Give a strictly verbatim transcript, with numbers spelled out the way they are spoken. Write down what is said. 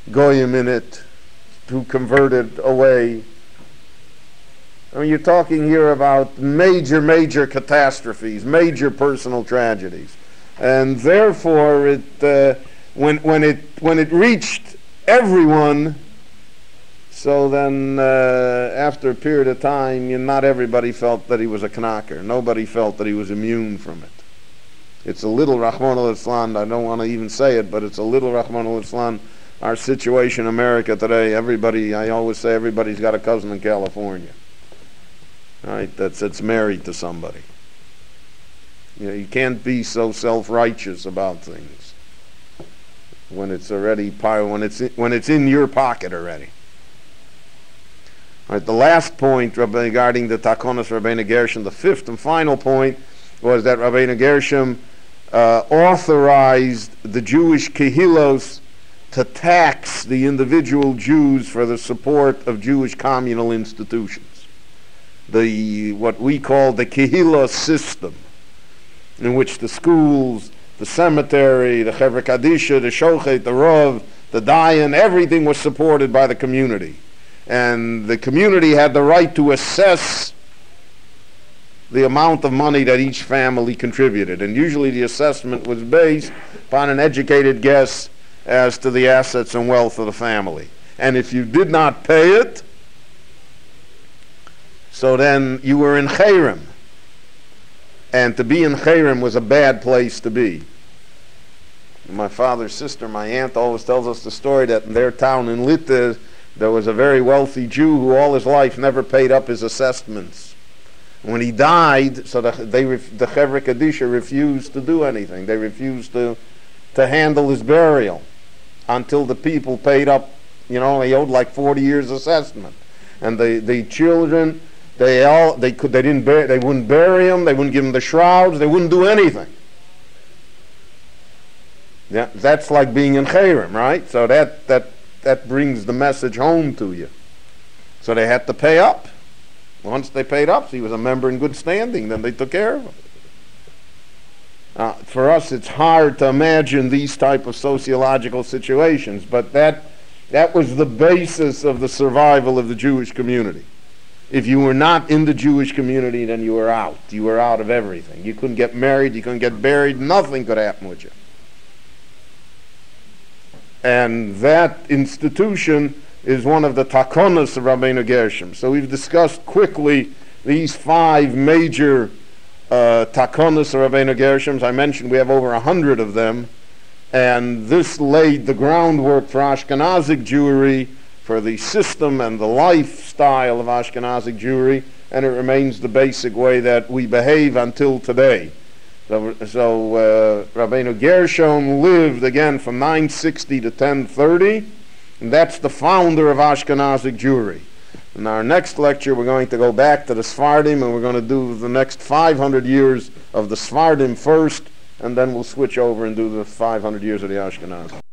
goyim in it who converted away. I mean, you're talking here about major, major catastrophes, major personal tragedies, and therefore, it uh, when when it when it reached everyone, so then uh, after a period of time, you, not everybody felt that he was a knocker. Nobody felt that he was immune from it. It's a little Rahman al-Islam. I don't want to even say it, but it's a little Rahman al-Islam. Our situation in America today, everybody, I always say everybody's got a cousin in California. Right, that's that's married to somebody. You know, you can't be so self-righteous about things when it's already when it's when it's in your pocket already. All right, the last point regarding the Takonos Rabbeinu Gershom, the fifth and final point, was that Rabbeinu Gershom uh, authorized the Jewish kehilos to tax the individual Jews for the support of Jewish communal institutions. The what we call the Kehillah system, in which the schools, the cemetery, the Chevra Kadisha, the Shochet, the Rav, the Dayan, everything was supported by the community. And the community had the right to assess the amount of money that each family contributed. And usually the assessment was based upon an educated guess as to the assets and wealth of the family. And if you did not pay it, so then you were in Chayrim. And to be in Chayrim was a bad place to be. My father's sister, my aunt, always tells us the story that in their town in Litta, there was a very wealthy Jew who all his life never paid up his assessments. When he died, so the, they, the Chevra Kadisha refused to do anything. They refused to, to handle his burial until the people paid up, you know, he owed like forty years assessment. And the, the children, They all they could they didn't bury, they wouldn't bury him. They wouldn't give him the shrouds. They wouldn't do anything. Yeah, that's like being in Chayrim, right? So that that that brings the message home to you. So they had to pay up. Once they paid up, so he was a member in good standing. Then they took care of him. Uh, for us, it's hard to imagine these type of sociological situations, but that that was the basis of the survival of the Jewish community. If you were not in the Jewish community, then you were out. You were out of everything. You couldn't get married, you couldn't get buried, nothing could happen with you. And that institution is one of the takonos of Rabbeinu Gershom. So we've discussed quickly these five major uh, takonos of Rabbeinu Gershom. I mentioned we have over a hundred of them. And this laid the groundwork for Ashkenazic Jewry, for the system and the lifestyle of Ashkenazic Jewry, and it remains the basic way that we behave until today. So, so uh, Rabbeinu Gershom lived again from nine sixty to ten thirty, and that's the founder of Ashkenazic Jewry. In our next lecture, we're going to go back to the Sfardim, and we're going to do the next five hundred years of the Sfardim first, and then we'll switch over and do the five hundred years of the Ashkenaz.